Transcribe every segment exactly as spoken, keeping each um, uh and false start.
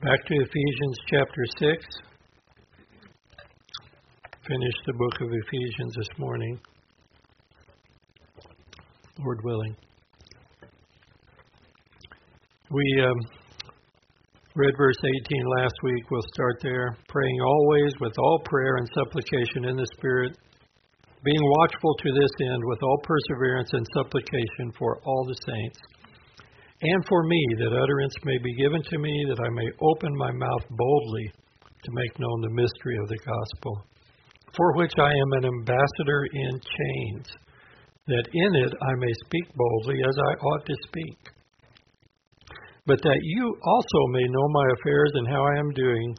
Back to Ephesians chapter six. Finish the book of Ephesians this morning, Lord willing. We um, read verse eighteen last week. We'll start there. Praying always with all prayer and supplication in the Spirit, being watchful to this end with all perseverance and supplication for all the saints. And for me, that utterance may be given to me, that I may open my mouth boldly to make known the mystery of the gospel, for which I am an ambassador in chains, that in it I may speak boldly as I ought to speak. But that you also may know my affairs and how I am doing.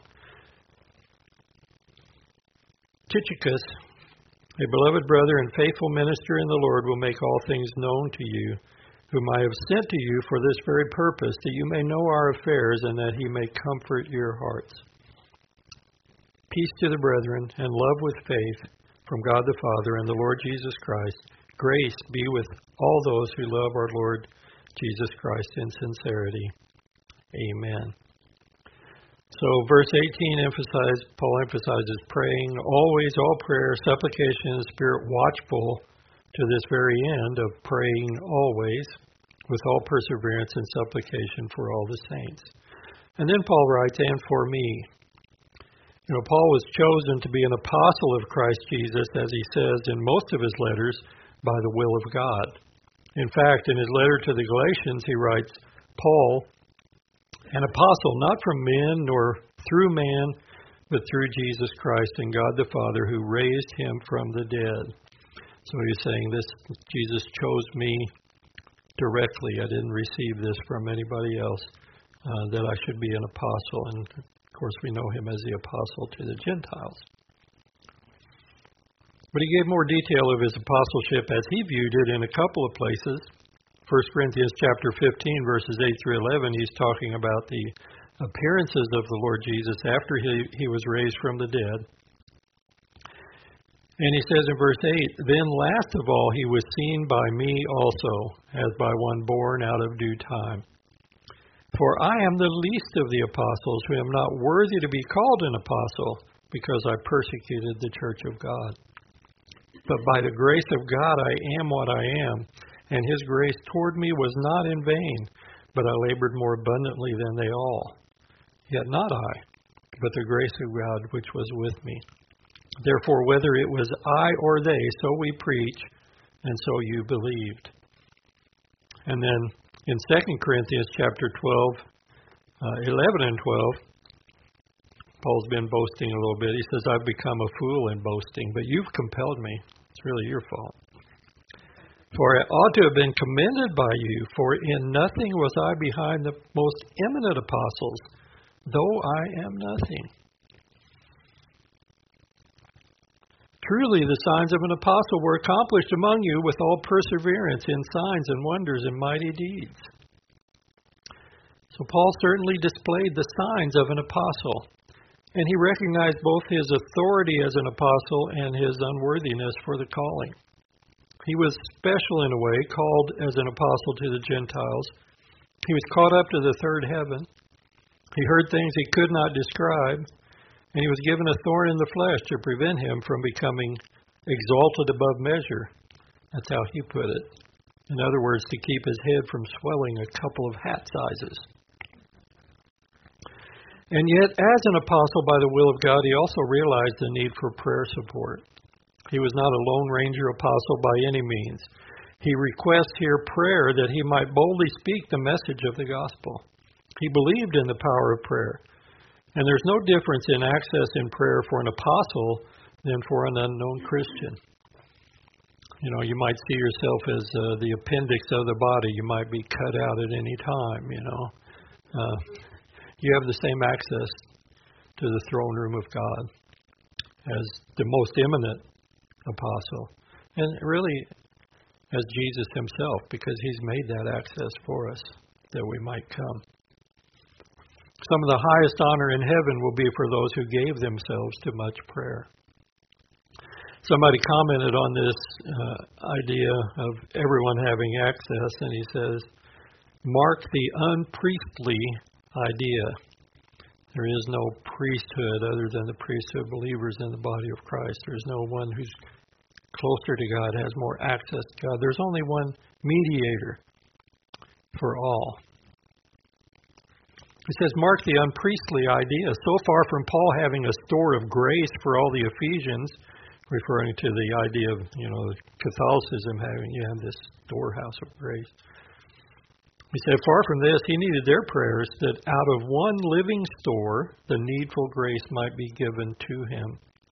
Tychicus, a beloved brother and faithful minister in the Lord, will make all things known to you, whom I have sent to you for this very purpose, that you may know our affairs and that he may comfort your hearts. Peace to the brethren and love with faith from God the Father and the Lord Jesus Christ. Grace be with all those who love our Lord Jesus Christ in sincerity. Amen. So verse eighteen emphasizes, Paul emphasizes praying always, all prayer, supplication in the Spirit, watchful to this very end of praying always with all perseverance and supplication for all the saints. And then Paul writes, and for me. You know, Paul was chosen to be an apostle of Christ Jesus, as he says in most of his letters, by the will of God. In fact, in his letter to the Galatians, he writes, Paul, an apostle, not from men nor through man, but through Jesus Christ and God the Father, who raised him from the dead. So he's saying this, Jesus chose me directly. I didn't receive this from anybody else, uh, that I should be an apostle. And of course, we know him as the apostle to the Gentiles. But he gave more detail of his apostleship as he viewed it in a couple of places. First Corinthians chapter fifteen, verses eight through eleven, he's talking about the appearances of the Lord Jesus after he, he was raised from the dead. And he says in verse eight, then last of all he was seen by me also, as by one born out of due time. For I am the least of the apostles, who am not worthy to be called an apostle, because I persecuted the church of God. But by the grace of God I am what I am, and his grace toward me was not in vain, but I labored more abundantly than they all. Yet not I, but the grace of God which was with me. Therefore, whether it was I or they, so we preach, and so you believed. And then in Second Corinthians chapter twelve, uh, eleven and twelve, Paul's been boasting a little bit. He says, I've become a fool in boasting, but you've compelled me. It's really your fault. For I ought to have been commended by you, for in nothing was I behind the most eminent apostles, though I am nothing. Truly, the signs of an apostle were accomplished among you with all perseverance in signs and wonders and mighty deeds. So Paul certainly displayed the signs of an apostle, and he recognized both his authority as an apostle and his unworthiness for the calling. He was special in a way, called as an apostle to the Gentiles. He was caught up to the third heaven. He heard things he could not describe. And he was given a thorn in the flesh to prevent him from becoming exalted above measure. That's how he put it. In other words, to keep his head from swelling a couple of hat sizes. And yet, as an apostle by the will of God, he also realized the need for prayer support. He was not a Lone Ranger apostle by any means. He requests here prayer that he might boldly speak the message of the gospel. He believed in the power of prayer. And there's no difference in access in prayer for an apostle than for an unknown Christian. You know, you might see yourself as uh, the appendix of the body. You might be cut out at any time, you know. Uh, you have the same access to the throne room of God as the most eminent apostle. And really, as Jesus himself, because he's made that access for us, that we might come. Some of the highest honor in heaven will be for those who gave themselves to much prayer. Somebody commented on this uh, idea of everyone having access, and he says, mark the unpriestly idea There is no priesthood other than the priesthood believers in the body of Christ. There's no one who's closer to God, has more access to God. There's only one mediator for all. It says, mark the unpriestly idea. So far from Paul having a store of grace for all the Ephesians, referring to the idea of, you know, Catholicism having, you have this storehouse of grace. He said, far from this, he needed their prayers that out of one living store, the needful grace might be given to him.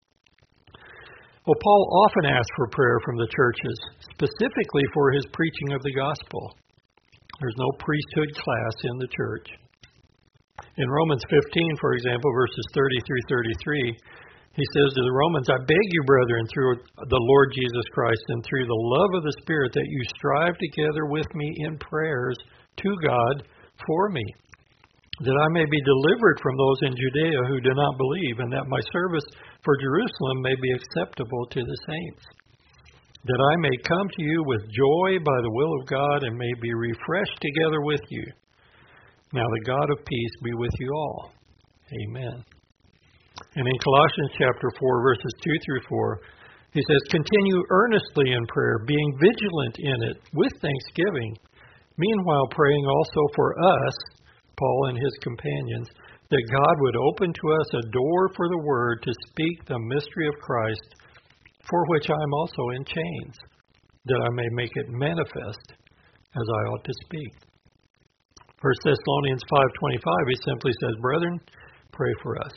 Well, Paul often asked for prayer from the churches, specifically for his preaching of the gospel. There's no priesthood class in the church. In Romans fifteen, for example, verses thirty through thirty-three, he says to the Romans, I beg you, brethren, through the Lord Jesus Christ and through the love of the Spirit, that you strive together with me in prayers to God for me, that I may be delivered from those in Judea who do not believe, and that my service for Jerusalem may be acceptable to the saints, that I may come to you with joy by the will of God and may be refreshed together with you. Now the God of peace be with you all. Amen. And in Colossians chapter four, verses two through four, he says, continue earnestly in prayer, being vigilant in it with thanksgiving, meanwhile praying also for us, Paul and his companions, that God would open to us a door for the word to speak the mystery of Christ, for which I am also in chains, that I may make it manifest as I ought to speak. First Thessalonians five twenty-five, he simply says, brethren, pray for us.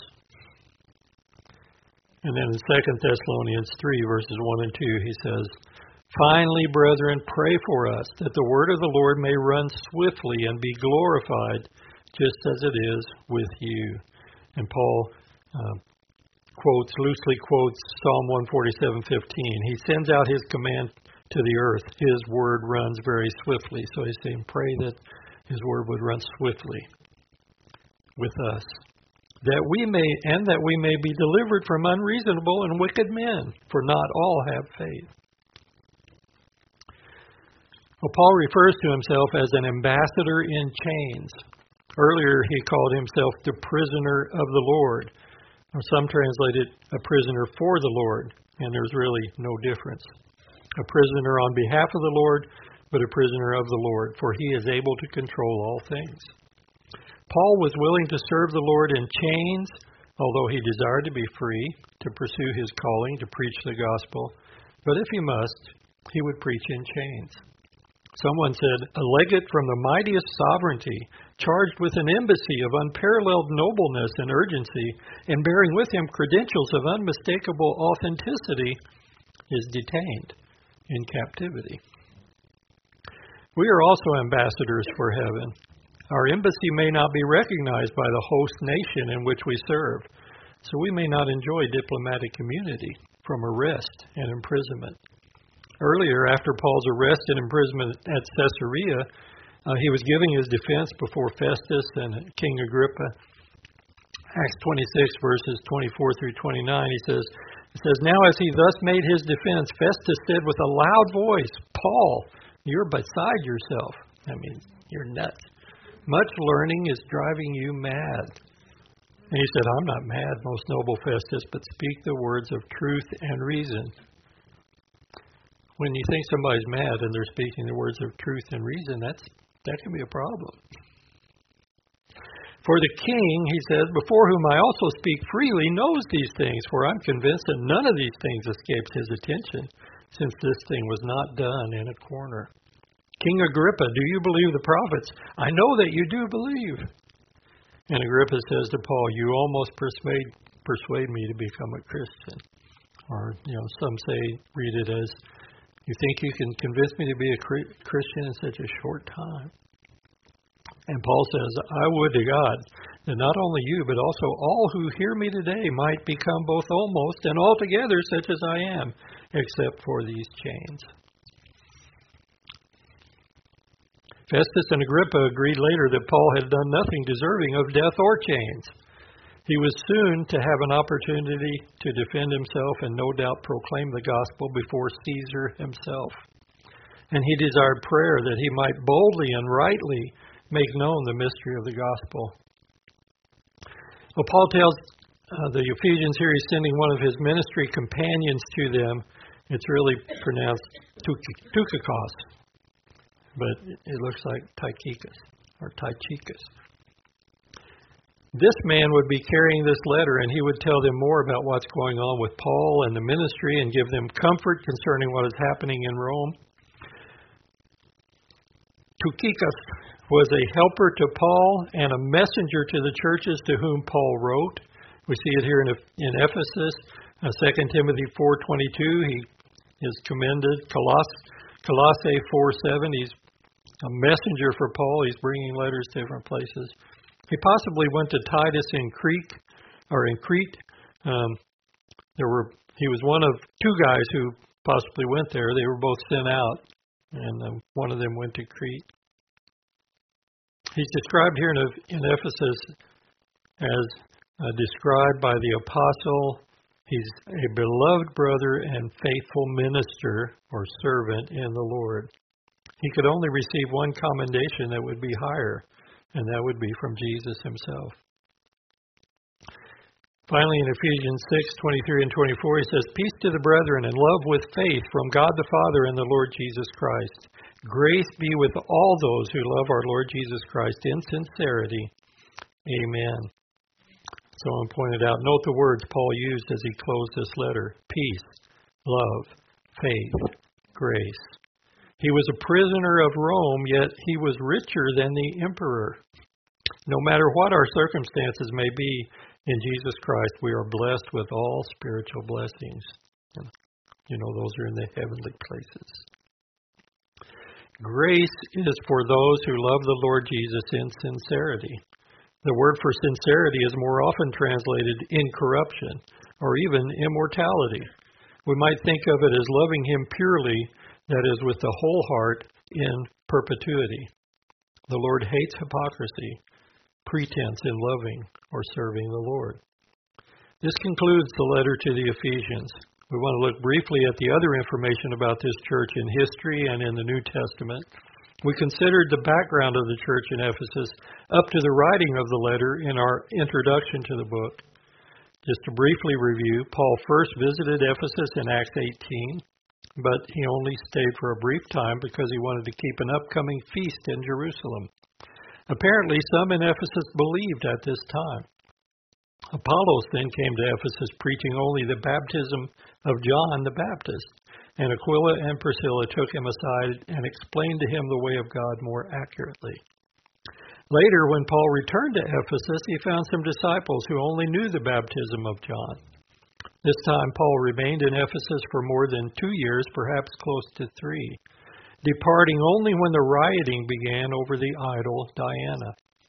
And then in Second Thessalonians three, verses one and two, he says, finally, brethren, pray for us, that the word of the Lord may run swiftly and be glorified, just as it is with you. And Paul uh, quotes, loosely quotes Psalm one forty-seven fifteen. He sends out his command to the earth. His word runs very swiftly. So he's saying, pray that his word would run swiftly with us, that we may, and that we may be delivered from unreasonable and wicked men, for not all have faith. Well, Paul refers to himself as an ambassador in chains. Earlier, he called himself the prisoner of the Lord. Or some translate it a prisoner for the Lord, and there's really no difference. A prisoner on behalf of the Lord, but a prisoner of the Lord, for he is able to control all things. Paul was willing to serve the Lord in chains, although he desired to be free, to pursue his calling, to preach the gospel. But if he must, he would preach in chains. Someone said, a legate from the mightiest sovereignty, charged with an embassy of unparalleled nobleness and urgency, and bearing with him credentials of unmistakable authenticity, is detained in captivity. We are also ambassadors for heaven. Our embassy may not be recognized by the host nation in which we serve, so we may not enjoy diplomatic immunity from arrest and imprisonment. Earlier, after Paul's arrest and imprisonment at Caesarea, uh, he was giving his defense before Festus and King Agrippa. Acts twenty-six, verses twenty-four through twenty-nine, he says, it says, now as he thus made his defense, Festus said with a loud voice, Paul, you're beside yourself. I mean, you're nuts. Much learning is driving you mad. And he said, I'm not mad, most noble Festus, but speak the words of truth and reason. When you think somebody's mad and they're speaking the words of truth and reason, that's that can be a problem. For the king, he says, before whom I also speak freely, knows these things, for I'm convinced that none of these things escaped his attention, since this thing was not done in a corner. King Agrippa, do you believe the prophets? I know that you do believe. And Agrippa says to Paul, you almost persuade persuade me to become a Christian. Or, you know, some say, read it as, you think you can convince me to be a Christian in such a short time? And Paul says, I would to God that not only you, but also all who hear me today might become both almost and altogether such as I am, except for these chains. Festus and Agrippa agreed later that Paul had done nothing deserving of death or chains. He was soon to have an opportunity to defend himself and no doubt proclaim the gospel before Caesar himself. And he desired prayer that he might boldly and rightly make known the mystery of the gospel. Well, Paul tells uh, the Ephesians here he's sending one of his ministry companions to them. It's really pronounced Tukikos, but it looks like Tychicus or Tychicus. This man would be carrying this letter, and he would tell them more about what's going on with Paul and the ministry and give them comfort concerning what is happening in Rome. Tychicus was a helper to Paul and a messenger to the churches to whom Paul wrote. We see it here in, in Ephesus, uh, Second Timothy four twenty-two. He is commended. Coloss- Colossae four seven. He's a messenger for Paul. He's bringing letters to different places. He possibly went to Titus in Crete, or in Crete. Um, there were he was one of two guys who possibly went there. They were both sent out, and um, one of them went to Crete. He's described here in, in Ephesus as uh, described by the apostle. He's a beloved brother and faithful minister or servant in the Lord. He could only receive one commendation that would be higher, and that would be from Jesus himself. Finally, in Ephesians six twenty-three and twenty-four, he says, "Peace to the brethren and love with faith from God the Father and the Lord Jesus Christ. Grace be with all those who love our Lord Jesus Christ in sincerity. Amen." Someone pointed out, note the words Paul used as he closed this letter. Peace, love, faith, grace. He was a prisoner of Rome, yet he was richer than the emperor. No matter what our circumstances may be, in Jesus Christ we are blessed with all spiritual blessings. You know, those are in the heavenly places. Grace is for those who love the Lord Jesus in sincerity. The word for sincerity is more often translated incorruption or even immortality. We might think of it as loving him purely, that is, with the whole heart in perpetuity. The Lord hates hypocrisy, pretense in loving or serving the Lord. This concludes the letter to the Ephesians. We want to look briefly at the other information about this church in history and in the New Testament. We considered the background of the church in Ephesus up to the writing of the letter in our introduction to the book. Just to briefly review, Paul first visited Ephesus in Acts eighteen, but he only stayed for a brief time because he wanted to keep an upcoming feast in Jerusalem. Apparently, some in Ephesus believed at this time. Apollos then came to Ephesus preaching only the baptism of John the Baptist, and Aquila and Priscilla took him aside and explained to him the way of God more accurately. Later, when Paul returned to Ephesus, he found some disciples who only knew the baptism of John. This time, Paul remained in Ephesus for more than two years, perhaps close to three, departing only when the rioting began over the idol Diana.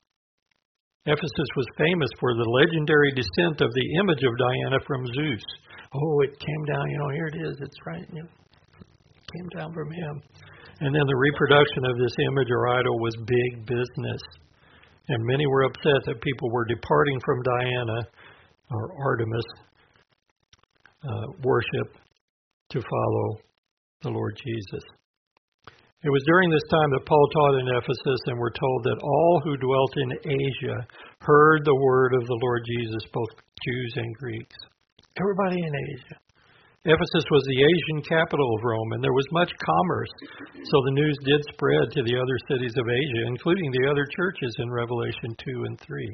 Ephesus was famous for the legendary descent of the image of Diana from Zeus. Oh, it came down, you know, here it is, it's right, you know, it came down from him. And then the reproduction of this image or idol was big business. And many were upset that people were departing from Diana, or Artemis, uh, worship to follow the Lord Jesus. It was during this time that Paul taught in Ephesus, and we're told that all who dwelt in Asia heard the word of the Lord Jesus, both Jews and Greeks. Everybody in Asia. Ephesus was the Asian capital of Rome, and there was much commerce, so the news did spread to the other cities of Asia, including the other churches in Revelation two and three.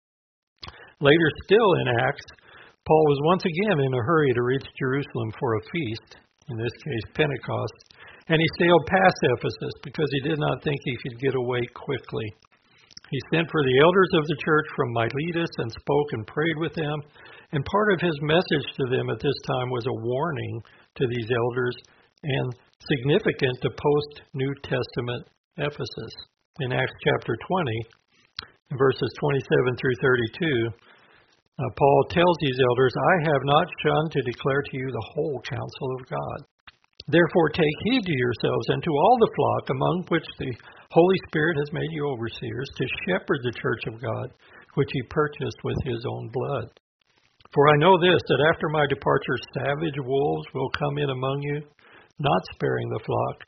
Later still in Acts, Paul was once again in a hurry to reach Jerusalem for a feast, in this case Pentecost, and he sailed past Ephesus because he did not think he could get away quickly. He sent for the elders of the church from Miletus and spoke and prayed with them. And part of his message to them at this time was a warning to these elders and significant to post-New Testament Ephesus. In Acts chapter twenty, verses twenty-seven through thirty-two, uh, Paul tells these elders, "I have not shunned to declare to you the whole counsel of God. Therefore take heed to yourselves and to all the flock among which the Holy Spirit has made you overseers, to shepherd the church of God, which he purchased with his own blood. For I know this, that after my departure savage wolves will come in among you, not sparing the flock.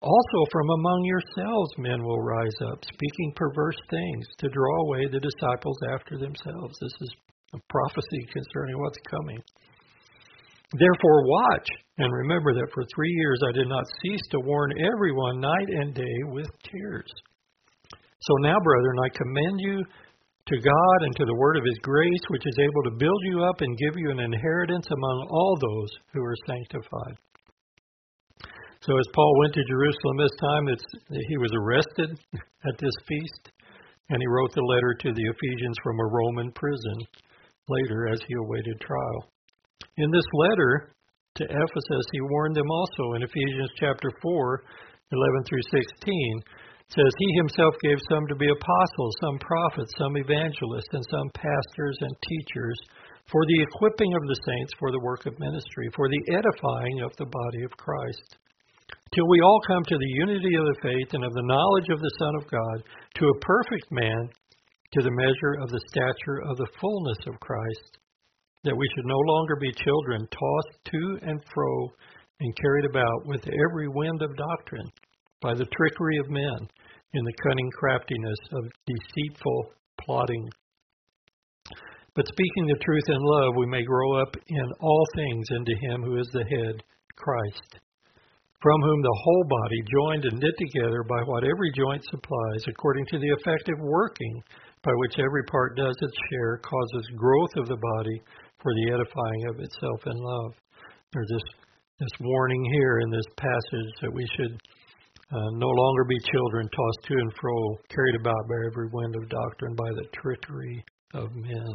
Also from among yourselves men will rise up, speaking perverse things, to draw away the disciples after themselves. This is a prophecy concerning what's coming. Therefore watch, and remember that for three years I did not cease to warn everyone night and day with tears. So now, brethren, I commend you to God and to the word of his grace, which is able to build you up and give you an inheritance among all those who are sanctified. So as Paul went to Jerusalem this time, it's, he was arrested at this feast, and he wrote the letter to the Ephesians from a Roman prison later as he awaited trial. In this letter to Ephesus, he warned them also in Ephesians chapter four, eleven through sixteen. It says, he himself gave some to be apostles, some prophets, some evangelists, and some pastors and teachers for the equipping of the saints for the work of ministry, for the edifying of the body of Christ, till we all come to the unity of the faith and of the knowledge of the Son of God, to a perfect man, to the measure of the stature of the fullness of Christ, that we should no longer be children, tossed to and fro and carried about with every wind of doctrine, by the trickery of men, in the cunning craftiness of deceitful plotting. But speaking the truth in love, we may grow up in all things into him who is the head, Christ, from whom the whole body, joined and knit together by what every joint supplies, according to the effective working by which every part does its share, causes growth of the body for the edifying of itself in love. There's this, this warning here in this passage that we should uh, no longer be children tossed to and fro, carried about by every wind of doctrine, by the trickery of men.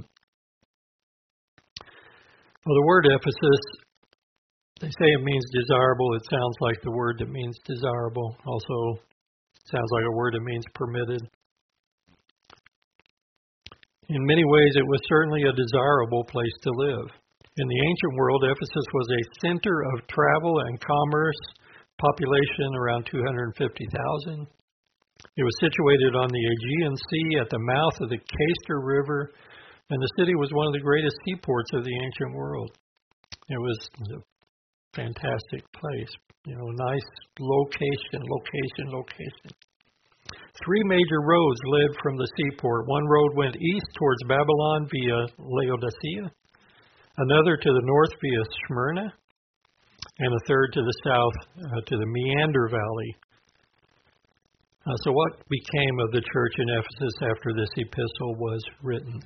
Well, the word Ephesus, they say it means desirable. It sounds like the word that means desirable. Also, sounds like a word that means permitted. In many ways, it was certainly a desirable place to live. In the ancient world, Ephesus was a center of travel and commerce, population around two hundred fifty thousand. It was situated on the Aegean Sea at the mouth of the Cayster River, and the city was one of the greatest seaports of the ancient world. It was a fantastic place, you know, nice location, location, location. Three major roads led from the seaport. One road went east towards Babylon via Laodicea, another to the north via Smyrna, and a third to the south uh, to the Meander Valley. Uh, so what became of the church in Ephesus after this epistle was written?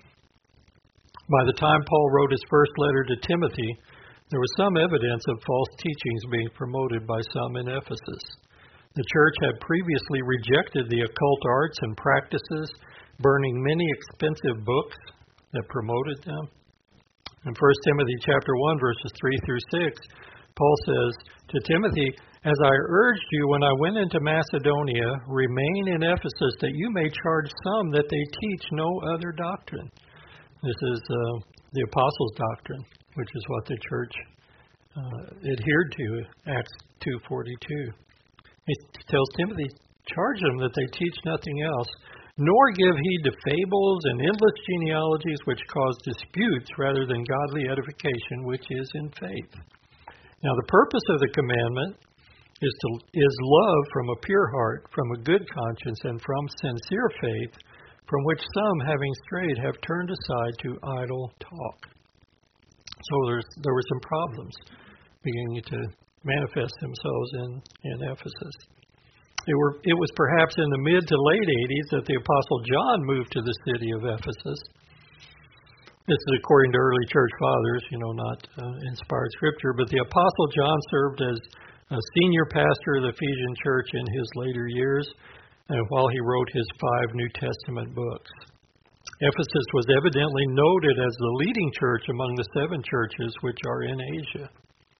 By the time Paul wrote his first letter to Timothy, there was some evidence of false teachings being promoted by some in Ephesus. The church had previously rejected the occult arts and practices, burning many expensive books that promoted them. In First Timothy chapter one, verses three through six, Paul says to Timothy, as I urged you when I went into Macedonia, remain in Ephesus, that you may charge some that they teach no other doctrine. This is uh, the apostles' doctrine, which is what the church uh, adhered to, Acts two forty-two. He tells Timothy, charge them that they teach nothing else, nor give heed to fables and endless genealogies which cause disputes rather than godly edification, which is in faith. Now the purpose of the commandment is to is love from a pure heart, from a good conscience, and from sincere faith, from which some, having strayed, have turned aside to idle talk. So there's, there were some problems beginning to manifest themselves in, in Ephesus. It, were, it was perhaps in the mid to late eighties that the Apostle John moved to the city of Ephesus. This is according to early church fathers, you know, not uh, inspired scripture, but the Apostle John served as a senior pastor of the Ephesian church in his later years, and while he wrote his five New Testament books. Ephesus was evidently noted as the leading church among the seven churches which are in Asia.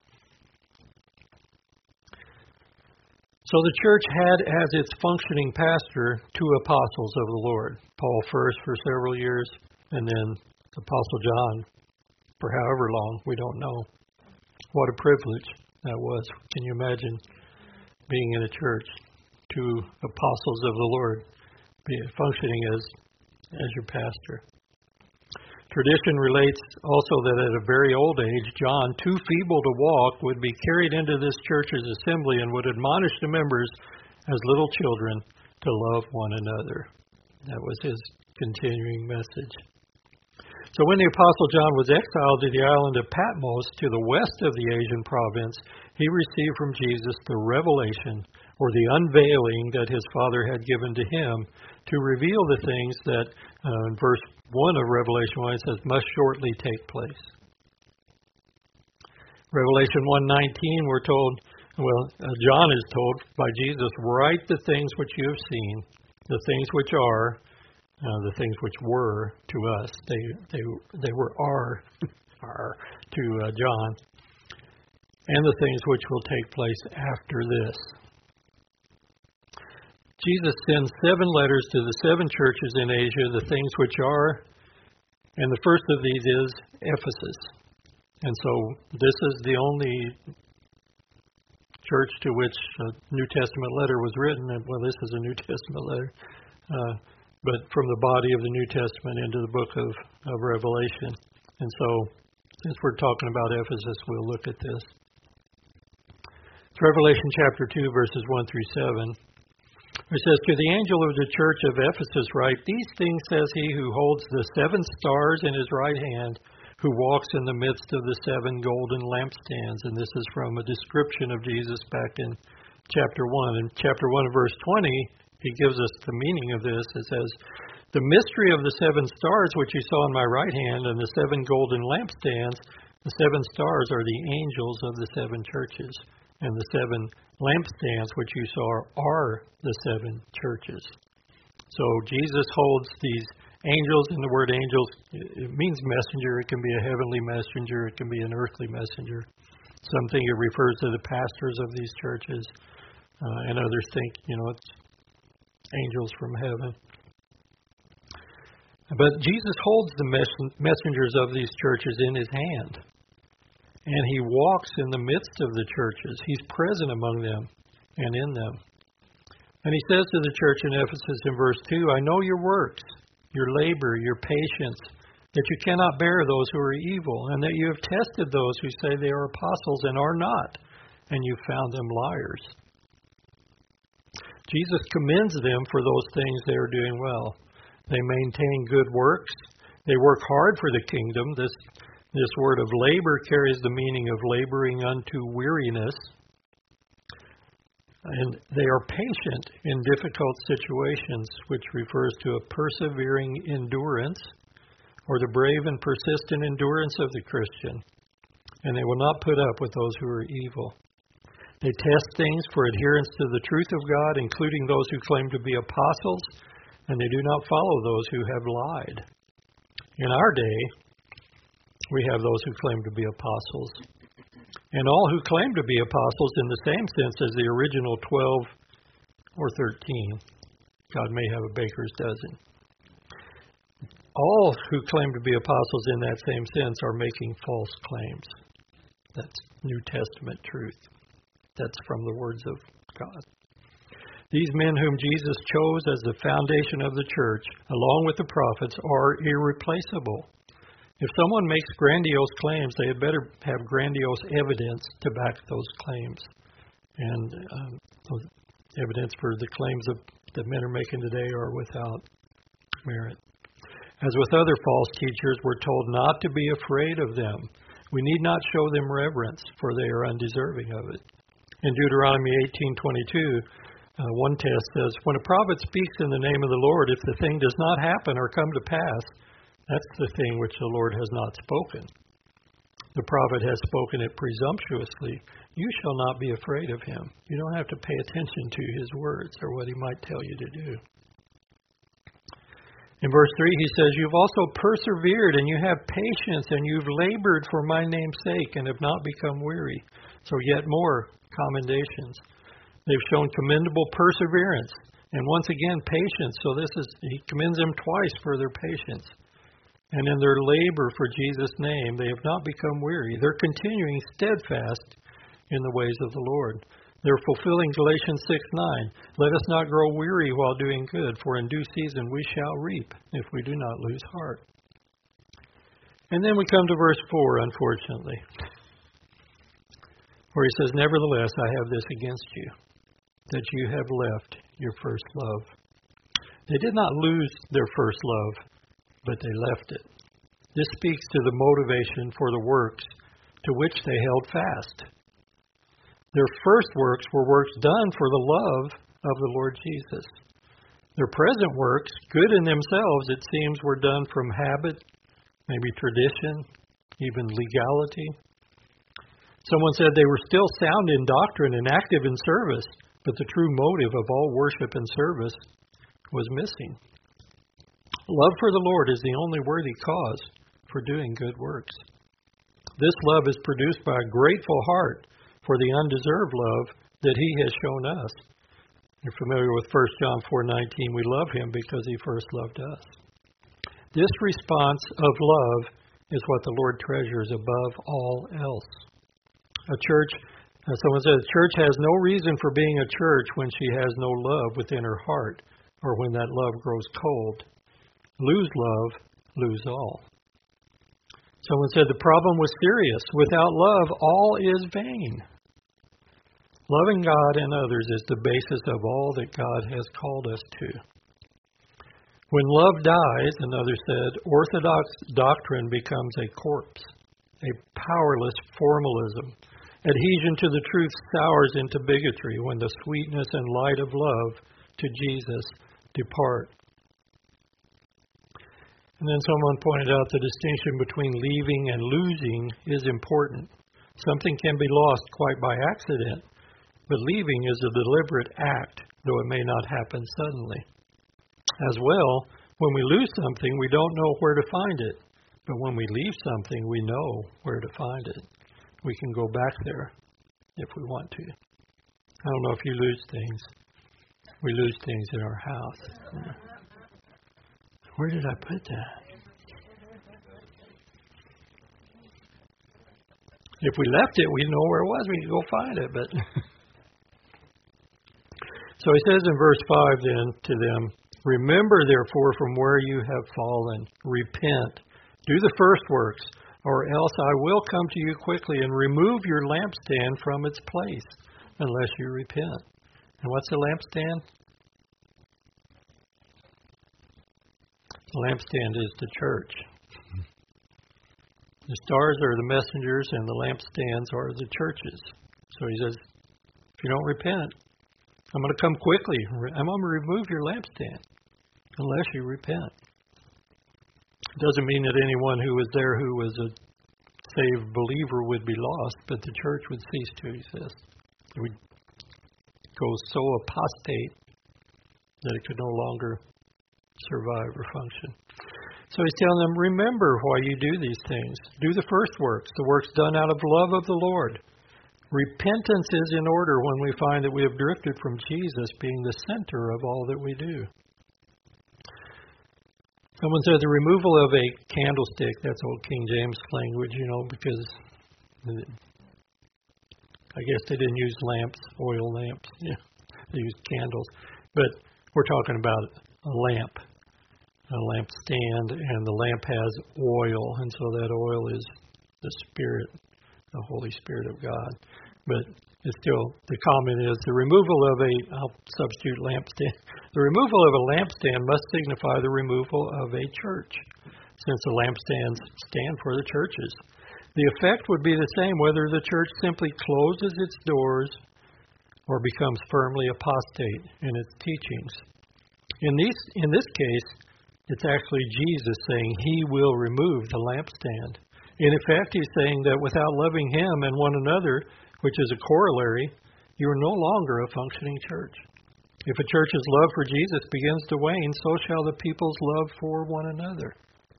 So the church had as its functioning pastor two apostles of the Lord, Paul first for several years, and then Apostle John for however long, we don't know. What a privilege that was. Can you imagine being in a church, two apostles of the Lord, be functioning as, as your pastor? Tradition relates also that at a very old age, John, too feeble to walk, would be carried into this church's assembly and would admonish the members as little children to love one another. That was his continuing message. So when the Apostle John was exiled to the island of Patmos to the west of the Asian province, he received from Jesus the revelation, or the unveiling, that his Father had given to him to reveal the things that, uh, in verse one of Revelation one, it says, must shortly take place. Revelation one nineteen, we're told, well, uh, John is told by Jesus, write the things which you have seen, the things which are, uh, the things which were to us. They they they were are, are to uh, John, and the things which will take place after this. Jesus sends seven letters to the seven churches in Asia, the things which are, and the first of these is Ephesus. And so this is the only church to which a New Testament letter was written. And, well, this is a New Testament letter, uh, but from the body of the New Testament into the book of, of Revelation. And so, since we're talking about Ephesus, we'll look at this. It's Revelation chapter two, verses one through seven. It says, to the angel of the church of Ephesus write, these things says he who holds the seven stars in his right hand, who walks in the midst of the seven golden lampstands. And this is from a description of Jesus back in chapter one. In chapter one, verse twenty, he gives us the meaning of this. It says, the mystery of the seven stars which you saw in my right hand and the seven golden lampstands, the seven stars are the angels of the seven churches, and the seven lampstands which you saw are the seven churches. So Jesus holds these angels, and the word angels, it means messenger. It can be a heavenly messenger. It can be an earthly messenger. Some think it refers to the pastors of these churches, uh, and others think, you know, it's angels from heaven. But Jesus holds the mess- messengers of these churches in his hand. And he walks in the midst of the churches. He's present among them and in them. And he says to the church in Ephesus in verse two, I know your works, your labor, your patience, that you cannot bear those who are evil, and that you have tested those who say they are apostles and are not, and you found them liars. Jesus commends them for those things they are doing well. They maintain good works. They work hard for the kingdom. This This word of labor carries the meaning of laboring unto weariness. And they are patient in difficult situations, which refers to a persevering endurance, or the brave and persistent endurance of the Christian. And they will not put up with those who are evil. They test things for adherence to the truth of God, including those who claim to be apostles, and they do not follow those who have lied. In our day, we have those who claim to be apostles. And all who claim to be apostles in the same sense as the original twelve or thirteen. God may have a baker's dozen. All who claim to be apostles in that same sense are making false claims. That's New Testament truth. That's from the words of God. These men whom Jesus chose as the foundation of the church, along with the prophets, are irreplaceable. If someone makes grandiose claims, they had better have grandiose evidence to back those claims. And um, evidence for the claims of, that men are making today are without merit. As with other false teachers, we're told not to be afraid of them. We need not show them reverence, for they are undeserving of it. In Deuteronomy eighteen twenty-two, uh, one test says, when a prophet speaks in the name of the Lord, if the thing does not happen or come to pass, that's the thing which the Lord has not spoken. The prophet has spoken it presumptuously. You shall not be afraid of him. You don't have to pay attention to his words or what he might tell you to do. In verse three, he says, you've also persevered and you have patience and you've labored for my name's sake and have not become weary. So yet more commendations. They've shown commendable perseverance and once again patience. So this is, he commends them twice for their patience. And in their labor for Jesus' name, they have not become weary. They're continuing steadfast in the ways of the Lord. They're fulfilling Galatians six nine. Let us not grow weary while doing good, for in due season we shall reap if we do not lose heart. And then we come to verse four, unfortunately, where he says, "Nevertheless, I have this against you, that you have left your first love." They did not lose their first love, but they left it. This speaks to the motivation for the works to which they held fast. Their first works were works done for the love of the Lord Jesus. Their present works, good in themselves, it seems, were done from habit, maybe tradition, even legality. Someone said they were still sound in doctrine and active in service, but the true motive of all worship and service was missing. Love for the Lord is the only worthy cause for doing good works. This love is produced by a grateful heart for the undeserved love that He has shown us. You're familiar with First John four nineteen. We love Him because He first loved us. This response of love is what the Lord treasures above all else. A church, as someone said, a church has no reason for being a church when she has no love within her heart, or when that love grows cold. Lose love, lose all. Someone said the problem was serious. Without love, all is vain. Loving God and others is the basis of all that God has called us to. When love dies, another said, orthodox doctrine becomes a corpse, a powerless formalism. Adhesion to the truth sours into bigotry when the sweetness and light of love to Jesus depart. And then someone pointed out the distinction between leaving and losing is important. Something can be lost quite by accident, but leaving is a deliberate act, though it may not happen suddenly. As well, when we lose something, we don't know where to find it, but when we leave something, we know where to find it. We can go back there if we want to. I don't know if you lose things. We lose things in our house. Where did I put that? If we left it, we'd know where it was. We could go find it. But so he says in verse five then to them, "Remember therefore from where you have fallen. Repent. Do the first works, or else I will come to you quickly and remove your lampstand from its place, unless you repent." And what's a lampstand? The lampstand is the church. The stars are the messengers and the lampstands are the churches. So he says, if you don't repent, I'm going to come quickly. I'm going to remove your lampstand unless you repent. It doesn't mean that anyone who was there who was a saved believer would be lost, but the church would cease to exist. It would go so apostate that it could no longer survive or function. So he's telling them, remember why you do these things. Do the first works, the works done out of love of the Lord. Repentance is in order when we find that we have drifted from Jesus being the center of all that we do. Someone said the removal of a candlestick, that's old King James language, you know, because I guess they didn't use lamps, oil lamps. Yeah, they used candles. But we're talking about a lamp, a lamp stand, and the lamp has oil, and so that oil is the Spirit, the Holy Spirit of God. But it's still, the comment is the removal of a, I'll substitute lampstand, the removal of a lampstand must signify the removal of a church, since the lampstands stand for the churches. The effect would be the same whether the church simply closes its doors or becomes firmly apostate in its teachings. In these, in this case, it's actually Jesus saying He will remove the lampstand. In effect, He's saying that without loving Him and one another, which is a corollary, you are no longer a functioning church. If a church's love for Jesus begins to wane, so shall the people's love for one another.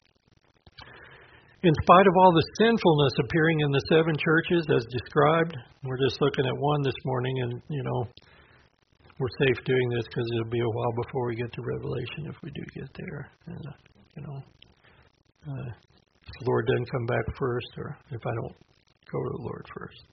In spite of all the sinfulness appearing in the seven churches as described, we're just looking at one this morning, and, you know, we're safe doing this because it'll be a while before we get to Revelation if we do get there. And, uh, you know, uh, if the Lord doesn't come back first, or if I don't go to the Lord first.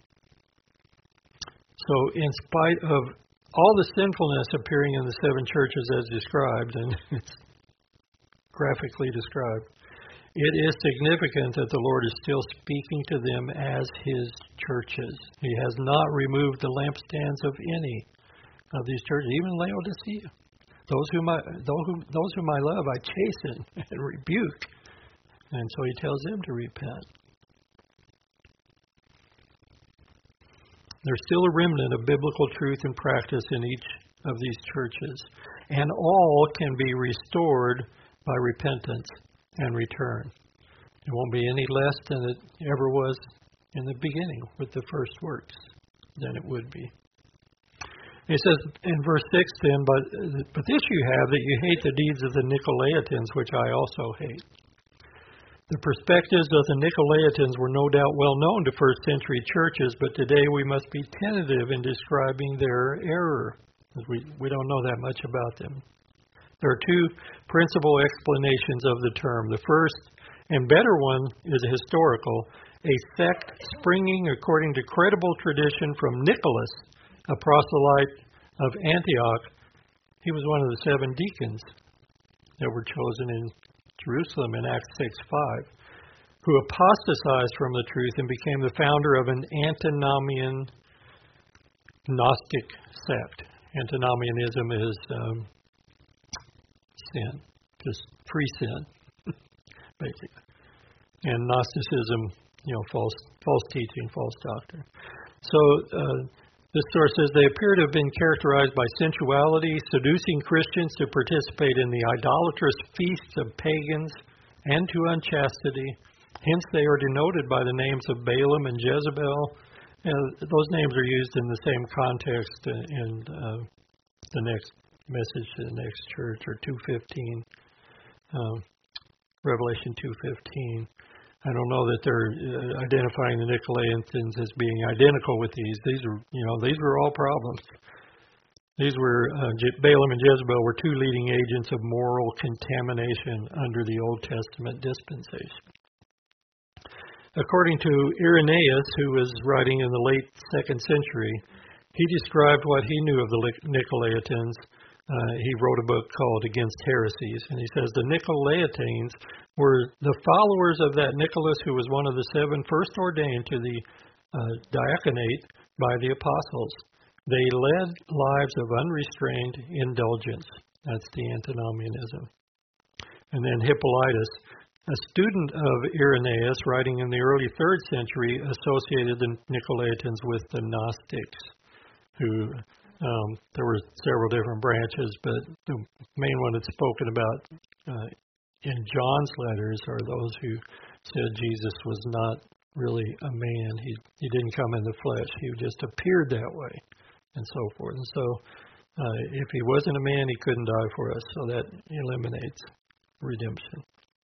So in spite of all the sinfulness appearing in the seven churches as described, and it's graphically described, it is significant that the Lord is still speaking to them as His churches. He has not removed the lampstands of any of these churches, even Laodicea. Those whom I, those whom, those whom I love, I chasten and rebuke. And so He tells them to repent. There's still a remnant of biblical truth and practice in each of these churches, and all can be restored by repentance and return. It won't be any less than it ever was in the beginning with the first works than it would be. It says in verse six then, but, but this you have, that you hate the deeds of the Nicolaitans, which I also hate. The perspectives of the Nicolaitans were no doubt well known to first century churches, but today we must be tentative in describing their error, because we, we don't know that much about them. There are two principal explanations of the term. The first and better one is historical, a sect springing according to credible tradition from Nicholas, a proselyte of Antioch. He was one of the seven deacons that were chosen in Jerusalem in Acts six five, who apostatized from the truth and became the founder of an antinomian Gnostic sect. Antinomianism is um, sin, just free sin, basically. And Gnosticism, you know, false false teaching, false doctrine. So uh, this source says they appear to have been characterized by sensuality, seducing Christians to participate in the idolatrous feasts of pagans and to unchastity. Hence they are denoted by the names of Balaam and Jezebel. And those names are used in the same context in uh, the next message to the next church, or two fifteen, um, Revelation two fifteen. I don't know that they're uh, identifying the Nicolaitans as being identical with these. These are, you know, these were all problems. These were, uh, Je- Balaam and Jezebel were two leading agents of moral contamination under the Old Testament dispensation. According to Irenaeus, who was writing in the late second century, he described what he knew of the Nicolaitans. Uh, he wrote a book called Against Heresies, and he says the Nicolaitans were the followers of that Nicholas who was one of the seven first ordained to the uh, diaconate by the apostles. They led lives of unrestrained indulgence. That's the antinomianism. And then Hippolytus, a student of Irenaeus, writing in the early third century, associated the Nicolaitans with the Gnostics, who Um, there were several different branches, but the main one that's spoken about uh, in John's letters are those who said Jesus was not really a man. He he didn't come in the flesh. He just appeared that way, and so forth. And so uh, if he wasn't a man, he couldn't die for us. So that eliminates redemption.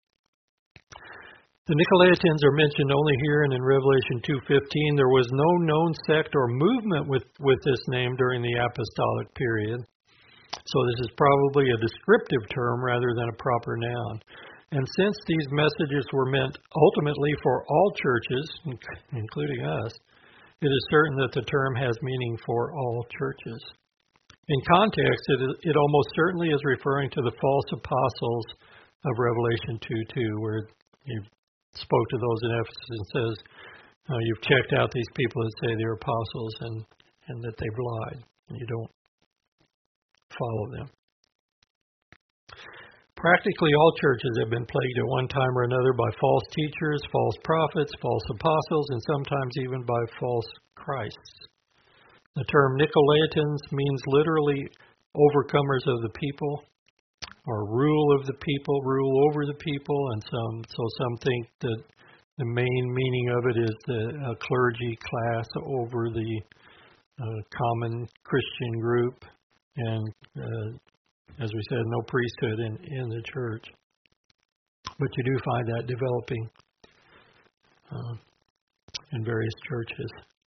The Nicolaitans are mentioned only here and in Revelation two fifteen. There was no known sect or movement with, with this name during the apostolic period. So this is probably a descriptive term rather than a proper noun. And since these messages were meant ultimately for all churches, including us, it is certain that the term has meaning for all churches. In context, it, it almost certainly is referring to the false apostles of Revelation two two, where you spoke to those in Ephesus and says, uh, you've checked out these people that say they're apostles and, and that they've lied, and you don't follow them. Practically all churches have been plagued at one time or another by false teachers, false prophets, false apostles, and sometimes even by false Christs. The term Nicolaitans means literally overcomers of the people, or rule of the people, rule over the people, and some so some think that the main meaning of it is the uh, clergy class over the uh, common Christian group, and uh, as we said, no priesthood in, in the church. But you do find that developing uh, in various churches.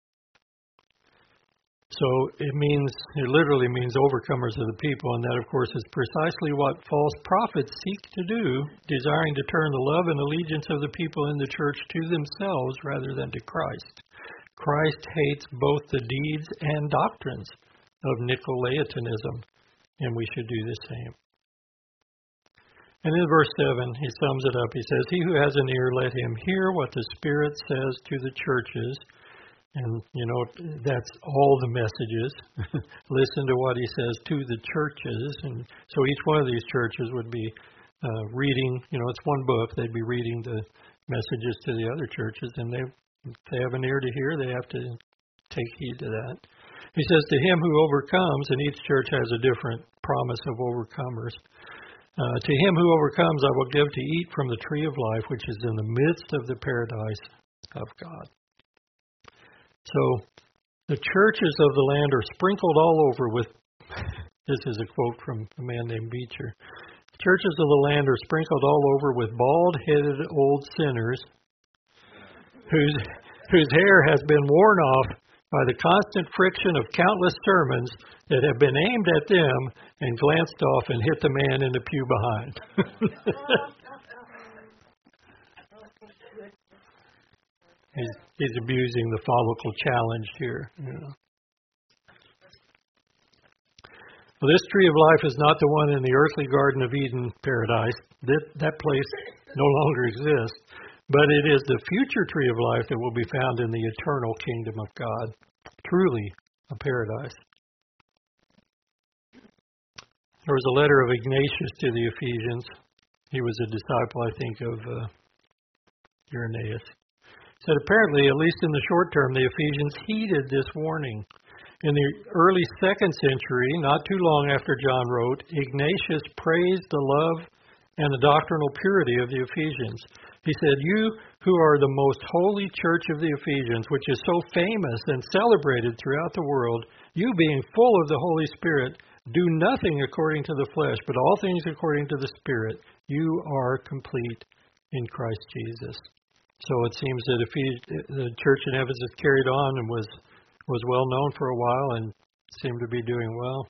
So it means, it literally means overcomers of the people, and that, of course, is precisely what false prophets seek to do, desiring to turn the love and allegiance of the people in the church to themselves rather than to Christ. Christ hates both the deeds and doctrines of Nicolaitanism, and we should do the same. And in verse seven, he sums it up. He says, "He who has an ear, let him hear what the Spirit says to the churches." And, you know, that's all the messages. Listen to what he says to the churches. And so each one of these churches would be uh, reading, you know, it's one book. They'd be reading the messages to the other churches. And they, if they have an ear to hear, they have to take heed to that. He says, "To him who overcomes," and each church has a different promise of overcomers. Uh, "to him who overcomes, I will give to eat from the tree of life, which is in the midst of the paradise of God." So the churches of the land are sprinkled all over with, this is a quote from a man named Beecher, "The churches of the land are sprinkled all over with bald-headed old sinners whose, whose hair has been worn off by the constant friction of countless sermons that have been aimed at them and glanced off and hit the man in the pew behind." he's, he's abusing the follicle challenge here. You know. Well, this tree of life is not the one in the earthly Garden of Eden paradise. That, that place no longer exists. But it is the future tree of life that will be found in the eternal kingdom of God. Truly a paradise. There was a letter of Ignatius to the Ephesians. He was a disciple, I think, of uh, Irenaeus. He said, apparently, at least in the short term, the Ephesians heeded this warning. In the early second century, not too long after John wrote, Ignatius praised the love and the doctrinal purity of the Ephesians. He said, "You who are the most holy church of the Ephesians, which is so famous and celebrated throughout the world, you being full of the Holy Spirit, do nothing according to the flesh, but all things according to the Spirit. You are complete in Christ Jesus." So it seems that Ephes- the church in Ephesus carried on and was, was well known for a while and seemed to be doing well.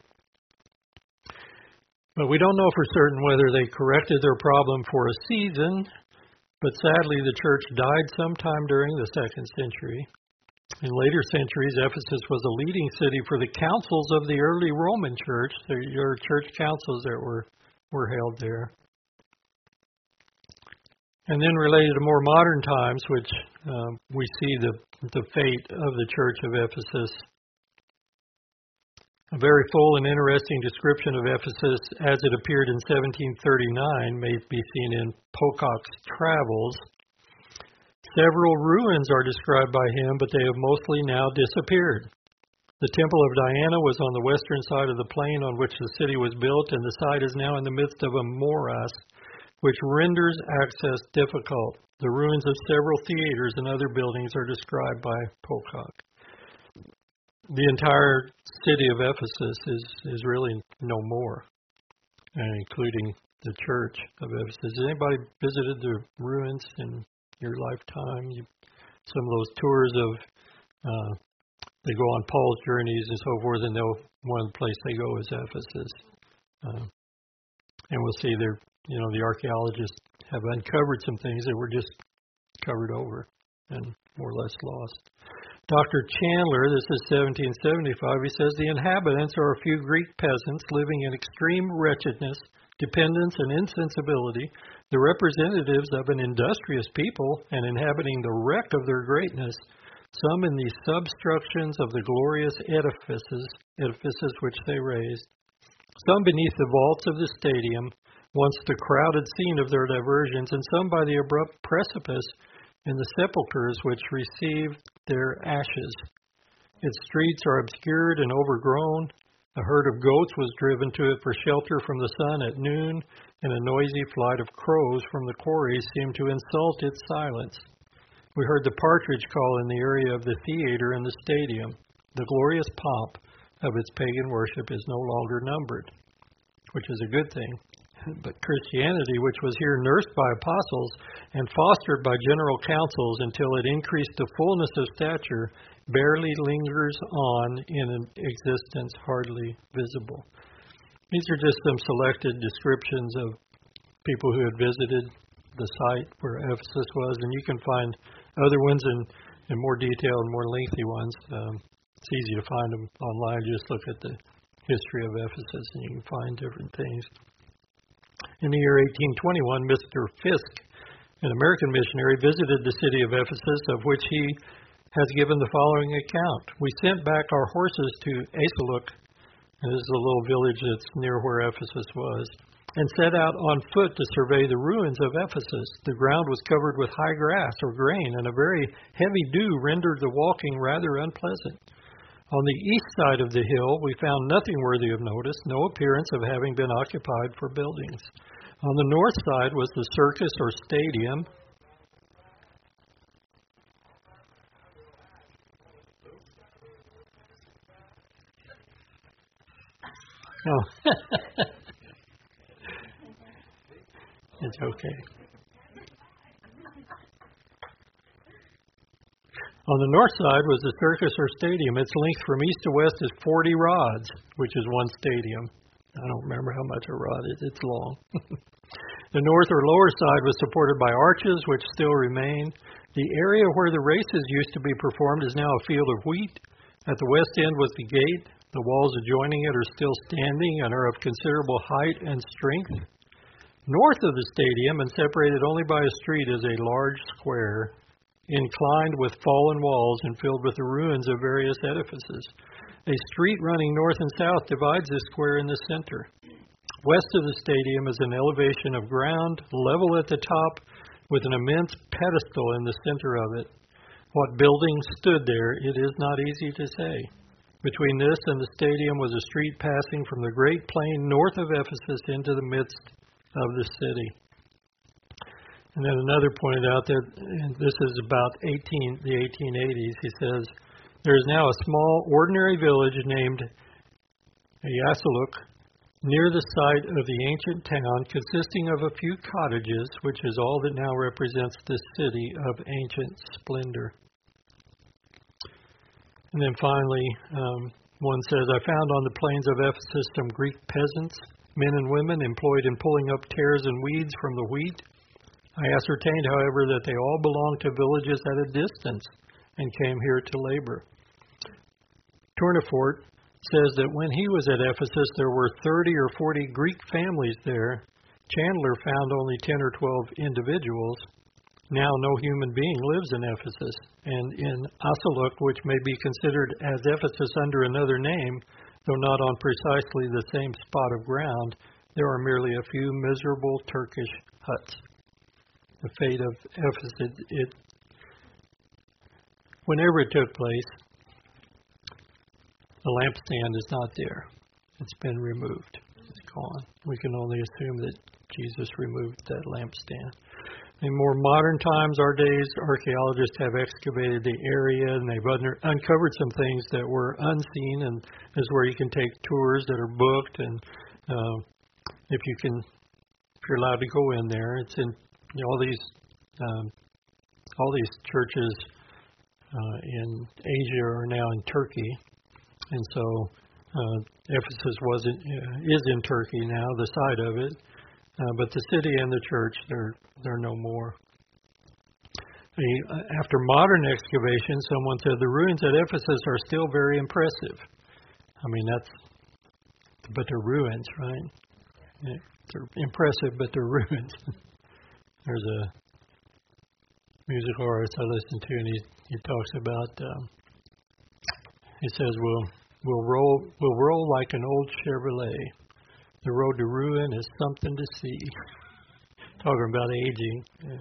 But we don't know for certain whether they corrected their problem for a season, but sadly the church died sometime during the second century. In later centuries, Ephesus was a leading city for the councils of the early Roman church. There were church councils that were, were held there. And then related to more modern times, which uh, we see the, the fate of the church of Ephesus. A very full and interesting description of Ephesus as it appeared in seventeen thirty-nine may be seen in Pocock's Travels. Several ruins are described by him, but they have mostly now disappeared. The Temple of Diana was on the western side of the plain on which the city was built, and the site is now in the midst of a morass, which renders access difficult. The ruins of several theaters and other buildings are described by Pocock. The entire city of Ephesus is, is really no more, including the church of Ephesus. Has anybody visited the ruins in your lifetime? You, some of those tours of, uh, they go on Paul's journeys and so forth, and they'll, one place they go is Ephesus. Uh, and we'll see there, you know, the archaeologists have uncovered some things that were just covered over and more or less lost. Doctor Chandler, this is seventeen seventy-five, he says, "The inhabitants are a few Greek peasants living in extreme wretchedness, dependence, and insensibility, the representatives of an industrious people and inhabiting the wreck of their greatness, some in the substructions of the glorious edifices, edifices which they raised, some beneath the vaults of the stadium, once the crowded scene of their diversions, and some by the abrupt precipice in the sepulchres which received their ashes. Its streets are obscured and overgrown. A herd of goats was driven to it for shelter from the sun at noon, and a noisy flight of crows from the quarries seemed to insult its silence. We heard the partridge call in the area of the theater and the stadium. The glorious pomp of its pagan worship is no longer numbered," which is a good thing. But Christianity, which was here nursed by apostles and fostered by general councils until it increased to fullness of stature, barely lingers on in an existence hardly visible. These are just some selected descriptions of people who had visited the site where Ephesus was, and you can find other ones in, in more detail and more lengthy ones. Um, it's easy to find them online. Just look at the history of Ephesus and you can find different things. In the year eighteen twenty-one, Mister Fisk, an American missionary, visited the city of Ephesus, of which he has given the following account. We sent back our horses to Asaluk, and this is a little village that's near where Ephesus was, and set out on foot to survey the ruins of Ephesus. The ground was covered with high grass or grain, and a very heavy dew rendered the walking rather unpleasant. On the east side of the hill, we found nothing worthy of notice, no appearance of having been occupied for buildings. On the north side was the circus or stadium. Oh. It's okay. On the north side was the circus or stadium. Its length from east to west is forty rods, which is one stadium. I don't remember how much a rod is. It's long. The north or lower side was supported by arches, which still remain. The area where the races used to be performed is now a field of wheat. At the west end was the gate. The walls adjoining it are still standing and are of considerable height and strength. North of the stadium, and separated only by a street, is a large square, inclined with fallen walls and filled with the ruins of various edifices. A street running north and south divides this square in the center. West of the stadium is an elevation of ground, level at the top, with an immense pedestal in the center of it. What building stood there, it is not easy to say. Between this and the stadium was a street passing from the great plain north of Ephesus into the midst of the city. And then another pointed out that, and this is about eighteen, the eighteen eighties, he says, there is now a small, ordinary village named Yasaluk near the site of the ancient town, consisting of a few cottages, which is all that now represents this city of ancient splendor. And then finally, um, one says, I found on the plains of Ephesus some Greek peasants, men and women employed in pulling up tares and weeds from the wheat. I ascertained, however, that they all belonged to villages at a distance and came here to labor. Tournefort says that when he was at Ephesus, there were thirty or forty Greek families there. Chandler found only ten or twelve individuals. Now no human being lives in Ephesus. And in Asaluk, which may be considered as Ephesus under another name, though not on precisely the same spot of ground, there are merely a few miserable Turkish huts. The fate of Ephesus, it, whenever it took place, the lampstand is not there. It's been removed. It's gone. We can only assume that Jesus removed that lampstand. In more modern times, our days, archaeologists have excavated the area and they've un- uncovered some things that were unseen, and this is where you can take tours that are booked, and uh, if you can, if you're allowed to go in there, it's in you know, all these um, all these churches uh, in Asia are now in Turkey, and so uh, Ephesus wasn't uh, is in Turkey now, the site of it. Uh, but the city and the church, they're, they're no more. The, uh, after modern excavation, someone said the ruins at Ephesus are still very impressive. I mean, that's, but they're ruins, right? Yeah, they're impressive, but they're ruins. There's a musical artist I listen to, and he, he talks about, um, he says, we'll, we'll, roll, we'll roll like an old Chevrolet. The road to ruin is something to see. Talking about aging. Yeah.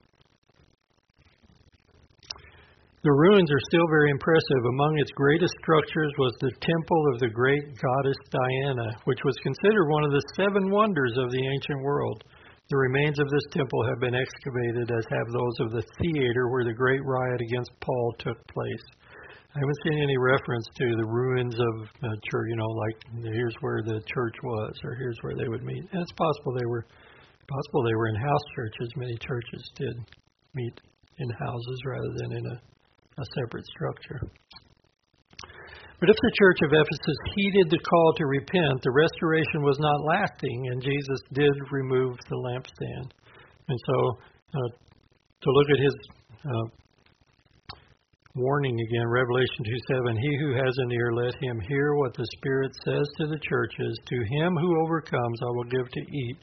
The ruins are still very impressive. Among its greatest structures was the temple of the great goddess Diana, which was considered one of the seven wonders of the ancient world. The remains of this temple have been excavated, as have those of the theater where the great riot against Paul took place. I haven't seen any reference to the ruins of a church, you know, like here's where the church was, or here's where they would meet. And it's possible they were, possible they were in house churches. Many churches did meet in houses rather than in a, a separate structure. But if the church of Ephesus heeded the call to repent, the restoration was not lasting, and Jesus did remove the lampstand. And so, uh, to look at his uh, warning again, Revelation two seven, he who has an ear, let him hear what the Spirit says to the churches. To him who overcomes I will give to eat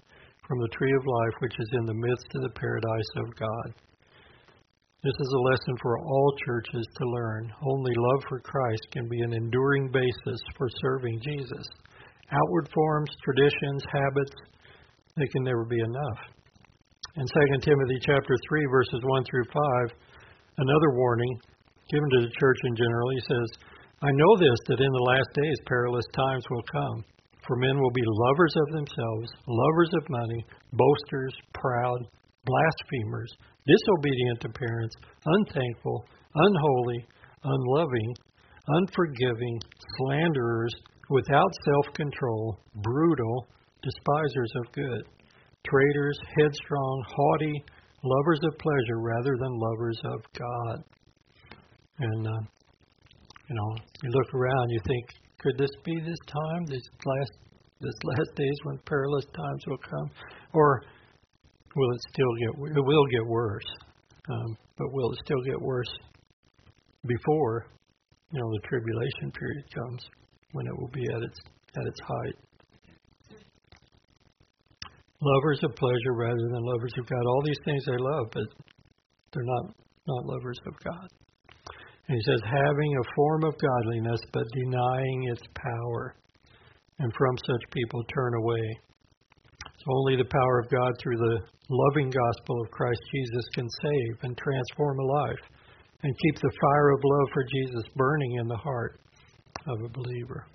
from the tree of life which is in the midst of the paradise of God. This is a lesson for all churches to learn. Only love for Christ can be an enduring basis for serving Jesus. Outward forms, traditions, habits, they can never be enough. In Second Timothy chapter three, verses one through five, another warning given to the church in general, he says, I know this, that in the last days perilous times will come. For men will be lovers of themselves, lovers of money, boasters, proud, blasphemers, disobedient to parents, unthankful, unholy, unloving, unforgiving, slanderers, without self-control, brutal, despisers of good, traitors, headstrong, haughty, lovers of pleasure rather than lovers of God. And, uh, you know, you look around, you think, could this be this time, these last, this last days when perilous times will come? Or will it still get, it will get worse, um, but will it still get worse before, you know, the tribulation period comes, when it will be at its, at its height? Lovers of pleasure rather than lovers of God. All these things they love, but they're not, not lovers of God. And he says, having a form of godliness, but denying its power. And from such people turn away. So only the power of God through the loving gospel of Christ Jesus can save and transform a life and keep the fire of love for Jesus burning in the heart of a believer.